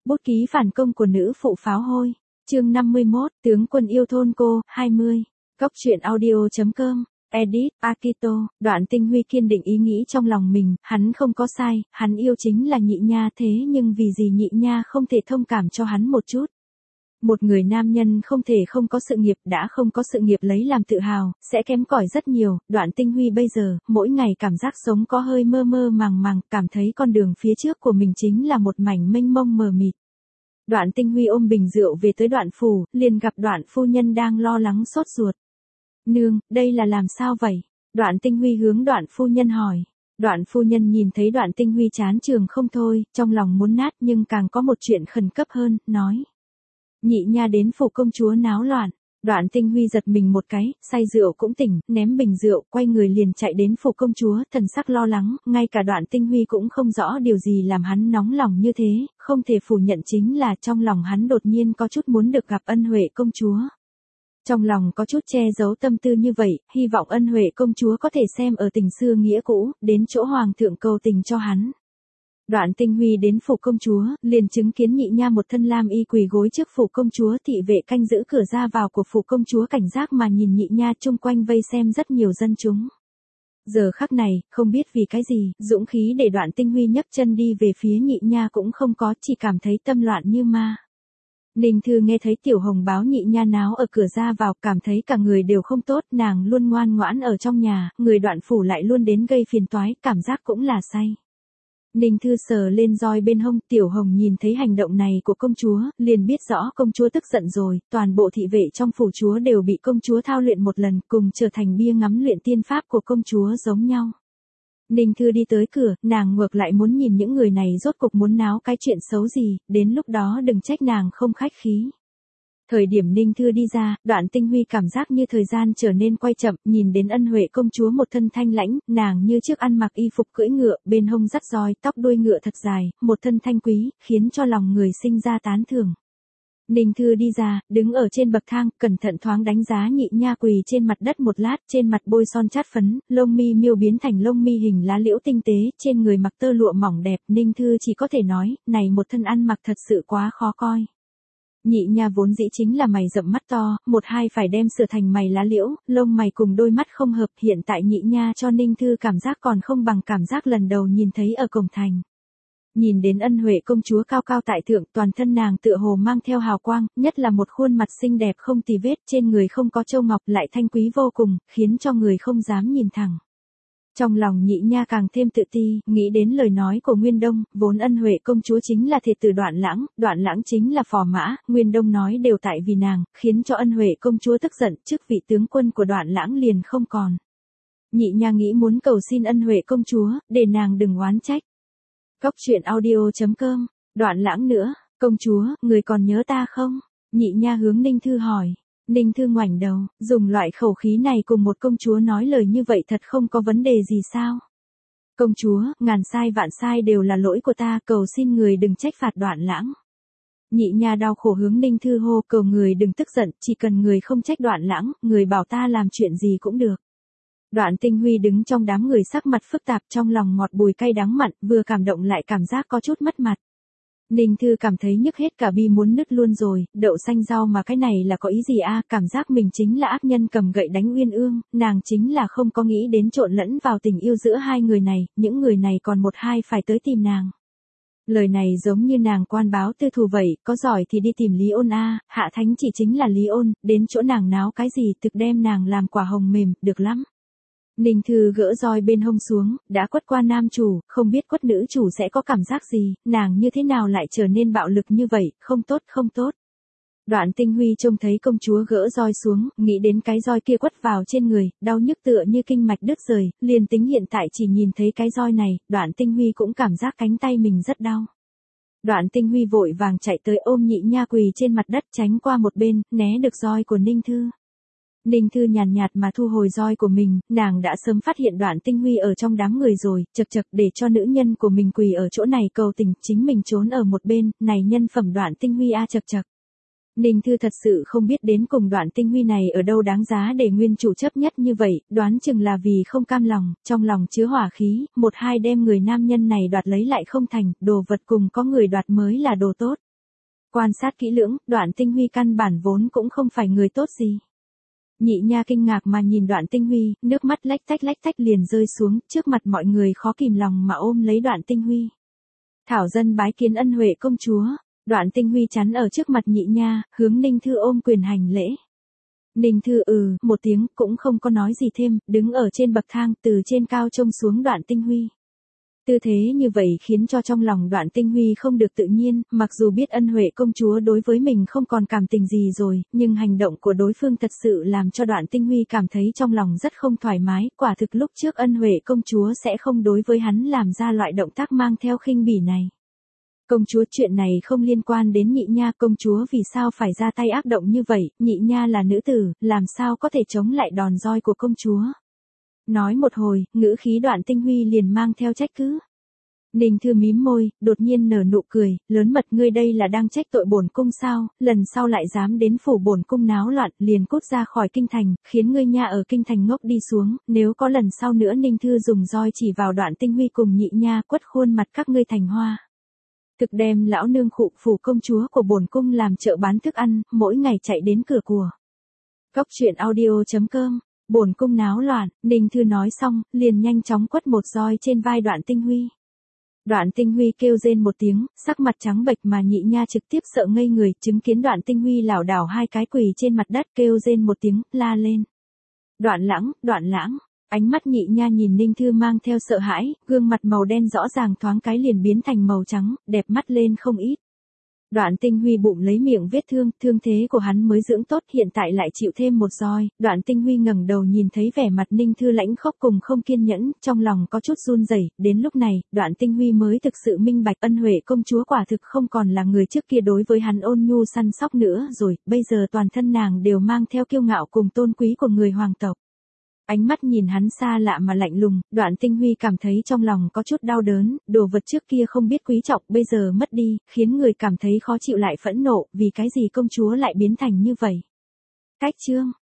Bút ký phản công của nữ phụ pháo hôi. Chương 51, tướng quân yêu thôn cô, 20. Góc truyện audio.com. Edit, Akito. Đoạn Tinh Huy kiên định ý nghĩ trong lòng mình, hắn không có sai, hắn yêu chính là Nhị Nha, thế nhưng vì gì Nhị Nha không thể thông cảm cho hắn một chút. Một người nam nhân không thể không có sự nghiệp, đã không có sự nghiệp lấy làm tự hào, sẽ kém cỏi rất nhiều. Đoạn Tinh Huy bây giờ, mỗi ngày cảm giác sống có hơi mơ mơ màng màng, cảm thấy con đường phía trước của mình chính là một mảnh mênh mông mờ mịt. Đoạn Tinh Huy ôm bình rượu về tới Đoạn phủ, liền gặp Đoạn phu nhân đang lo lắng sốt ruột. Nương, đây là làm sao vậy? Đoạn Tinh Huy hướng Đoạn phu nhân hỏi. Đoạn phu nhân nhìn thấy Đoạn Tinh Huy chán trường không thôi, trong lòng muốn nát nhưng càng có một chuyện khẩn cấp hơn, nói. Nhị Nha đến phủ công chúa náo loạn. Đoạn Tinh Huy giật mình một cái, say rượu cũng tỉnh, ném bình rượu, quay người liền chạy đến phủ công chúa, thần sắc lo lắng, ngay cả Đoạn Tinh Huy cũng không rõ điều gì làm hắn nóng lòng như thế, không thể phủ nhận chính là trong lòng hắn đột nhiên có chút muốn được gặp Ân Huệ công chúa. Trong lòng có chút che giấu tâm tư như vậy, hy vọng Ân Huệ công chúa có thể xem ở tình xưa nghĩa cũ, đến chỗ hoàng thượng cầu tình cho hắn. Đoạn Tinh Huy đến phủ công chúa, liền chứng kiến Nhị Nha một thân lam y quỳ gối trước phủ công chúa, thị vệ canh giữ cửa ra vào của phủ công chúa cảnh giác mà nhìn Nhị Nha, chung quanh vây xem rất nhiều dân chúng. Giờ khắc này, không biết vì cái gì, dũng khí để Đoạn Tinh Huy nhấc chân đi về phía Nhị Nha cũng không có, chỉ cảm thấy tâm loạn như ma. Ninh Thư nghe thấy Tiểu Hồng báo Nhị Nha náo ở cửa ra vào, cảm thấy cả người đều không tốt, nàng luôn ngoan ngoãn ở trong nhà, người Đoạn phủ lại luôn đến gây phiền toái, cảm giác cũng là say. Ninh Thư sờ lên roi bên hông, Tiểu Hồng nhìn thấy hành động này của công chúa, liền biết rõ công chúa tức giận rồi, toàn bộ thị vệ trong phủ chúa đều bị công chúa thao luyện một lần, cùng trở thành bia ngắm luyện tiên pháp của công chúa giống nhau. Ninh Thư đi tới cửa, nàng ngược lại muốn nhìn những người này rốt cục muốn náo cái chuyện xấu gì, đến lúc đó đừng trách nàng không khách khí. Thời điểm Ninh Thư đi ra, Đoạn Tinh Huy cảm giác như thời gian trở nên quay chậm, nhìn đến Ân Huệ công chúa một thân thanh lãnh, nàng như trước ăn mặc y phục cưỡi ngựa, bên hông dắt roi, tóc đuôi ngựa thật dài, một thân thanh quý, khiến cho lòng người sinh ra tán thưởng. Ninh Thư đi ra, đứng ở trên bậc thang, cẩn thận thoáng đánh giá Nhị Nha quỳ trên mặt đất một lát, trên mặt bôi son chát phấn, lông mi miêu biến thành lông mi hình lá liễu tinh tế, trên người mặc tơ lụa mỏng đẹp, Ninh Thư chỉ có thể nói, này một thân ăn mặc thật sự quá khó coi. Nhị Nha vốn dĩ chính là mày rậm mắt to, một hai phải đem sửa thành mày lá liễu, lông mày cùng đôi mắt không hợp, hiện tại Nhị Nha cho Ninh Thư cảm giác còn không bằng cảm giác lần đầu nhìn thấy ở cổng thành. Nhìn đến Ân Huệ công chúa cao cao tại thượng, toàn thân nàng tựa hồ mang theo hào quang, nhất là một khuôn mặt xinh đẹp không tì vết, trên người không có châu ngọc, lại thanh quý vô cùng, khiến cho người không dám nhìn thẳng. Trong lòng Nhị Nha càng thêm tự ti, nghĩ đến lời nói của Nguyên Đông, vốn Ân Huệ công chúa chính là thiệt tử Đoạn Lãng chính là phò mã, Nguyên Đông nói đều tại vì nàng, khiến cho Ân Huệ công chúa tức giận, chức vị tướng quân của Đoạn Lãng liền không còn. Nhị Nha nghĩ muốn cầu xin Ân Huệ công chúa, để nàng đừng oán trách. Góc truyện audio.com. Đoạn Lãng nữa, công chúa, người còn nhớ ta không? Nhị Nha hướng Ninh Thư hỏi. Ninh Thư ngoảnh đầu, dùng loại khẩu khí này cùng một công chúa nói lời như vậy thật không có vấn đề gì sao? Công chúa, ngàn sai vạn sai đều là lỗi của ta, cầu xin người đừng trách phạt Đoạn Lãng. Nhị Nha đau khổ hướng Ninh Thư hô, cầu người đừng tức giận, chỉ cần người không trách Đoạn Lãng, người bảo ta làm chuyện gì cũng được. Đoạn Tinh Huy đứng trong đám người sắc mặt phức tạp, trong lòng ngọt bùi cay đắng mặn, vừa cảm động lại cảm giác có chút mất mặt. Ninh Thư cảm thấy nhức hết cả bi muốn nứt luôn rồi, đậu xanh rau mà cái này là có ý gì a? Cảm giác mình chính là ác nhân cầm gậy đánh Uyên Ương, nàng chính là không có nghĩ đến trộn lẫn vào tình yêu giữa hai người này, những người này còn một hai phải tới tìm nàng. Lời này giống như nàng quan báo tư thù vậy, có giỏi thì đi tìm Lý Ôn a, Hạ Thánh chỉ chính là Lý Ôn, đến chỗ nàng náo cái gì thực đem nàng làm quả hồng mềm, được lắm. Ninh Thư gỡ roi bên hông xuống, đã quất qua nam chủ, không biết quất nữ chủ sẽ có cảm giác gì, nàng như thế nào lại trở nên bạo lực như vậy, không tốt không tốt. Đoạn Tinh Huy trông thấy công chúa gỡ roi xuống, nghĩ đến cái roi kia quất vào trên người, đau nhức tựa như kinh mạch đứt rời, liền tính hiện tại chỉ nhìn thấy cái roi này, Đoạn Tinh Huy cũng cảm giác cánh tay mình rất đau. Đoạn Tinh Huy vội vàng chạy tới ôm Nhị Nha quỳ trên mặt đất tránh qua một bên, né được roi của Ninh Thư. Ninh Thư nhàn nhạt mà thu hồi roi của mình, nàng đã sớm phát hiện Đoạn Tinh Huy ở trong đám người rồi, chật chật để cho nữ nhân của mình quỳ ở chỗ này cầu tình, chính mình trốn ở một bên, này nhân phẩm Đoạn Tinh Huy a chật chật. Ninh Thư thật sự không biết đến cùng Đoạn Tinh Huy này ở đâu đáng giá để nguyên chủ chấp nhất như vậy, đoán chừng là vì không cam lòng, trong lòng chứa hỏa khí, một hai đem người nam nhân này đoạt lấy lại không thành, đồ vật cùng có người đoạt mới là đồ tốt. Quan sát kỹ lưỡng, Đoạn Tinh Huy căn bản vốn cũng không phải người tốt gì. Nhị nha kinh ngạc mà nhìn Đoạn Tinh Huy, nước mắt lách tách liền rơi xuống, trước mặt mọi người khó kìm lòng mà ôm lấy Đoạn Tinh Huy. Thảo dân bái kiến ân huệ công chúa. Đoạn Tinh Huy chắn ở trước mặt nhị nha, hướng Ninh Thư ôm quyền hành lễ. Ninh Thư một tiếng cũng không có nói gì thêm, đứng ở trên bậc thang từ trên cao trông xuống Đoạn Tinh Huy. Tư thế như vậy khiến cho trong lòng Đoạn Tinh Huy không được tự nhiên, mặc dù biết ân huệ công chúa đối với mình không còn cảm tình gì rồi, nhưng hành động của đối phương thật sự làm cho Đoạn Tinh Huy cảm thấy trong lòng rất không thoải mái, quả thực lúc trước ân huệ công chúa sẽ không đối với hắn làm ra loại động tác mang theo khinh bỉ này. Công chúa, chuyện này không liên quan đến nhị nha, công chúa vì sao phải ra tay ác động như vậy, nhị nha là nữ tử, làm sao có thể chống lại đòn roi của công chúa. Nói một hồi, ngữ khí Đoạn Tinh Huy liền mang theo trách cứ. Ninh Thư mím môi, đột nhiên nở nụ cười, lớn mật, ngươi đây là đang trách tội bổn cung sao, lần sau lại dám đến phủ bổn cung náo loạn, liền cút ra khỏi kinh thành, khiến ngươi nha ở kinh thành ngốc đi xuống, nếu có lần sau nữa. Ninh Thư dùng roi chỉ vào Đoạn Tinh Huy cùng nhị nha, quất khuôn mặt các ngươi thành hoa. Thực đem lão nương khụ phủ công chúa của bổn cung làm chợ bán thức ăn, mỗi ngày chạy đến cửa của. Cóc truyện audio.com. Bổn cung náo loạn. Ninh Thư nói xong, liền nhanh chóng quất một roi trên vai Đoạn Tinh Huy. Đoạn Tinh Huy kêu rên một tiếng, sắc mặt trắng bệch mà nhị nha trực tiếp sợ ngây người, chứng kiến Đoạn Tinh Huy lảo đảo hai cái quỳ trên mặt đất, kêu rên một tiếng, la lên. Đoạn lãng. Ánh mắt nhị nha nhìn Ninh Thư mang theo sợ hãi, gương mặt màu đen rõ ràng thoáng cái liền biến thành màu trắng, đẹp mắt lên không ít. Đoạn Tinh Huy bụng lấy miệng vết thương, thương thế của hắn mới dưỡng tốt, hiện tại lại chịu thêm một roi. Đoạn Tinh Huy ngẩng đầu nhìn thấy vẻ mặt Ninh Thư lãnh khốc cùng không kiên nhẫn, trong lòng có chút run rẩy. Đến lúc này, Đoạn Tinh Huy mới thực sự minh bạch ân huệ công chúa quả thực không còn là người trước kia đối với hắn ôn nhu săn sóc nữa rồi, bây giờ toàn thân nàng đều mang theo kiêu ngạo cùng tôn quý của người hoàng tộc. Ánh mắt nhìn hắn xa lạ mà lạnh lùng, Đoạn Tinh Huy cảm thấy trong lòng có chút đau đớn, đồ vật trước kia không biết quý trọng bây giờ mất đi, khiến người cảm thấy khó chịu lại phẫn nộ, vì cái gì công chúa lại biến thành như vậy. Cách chương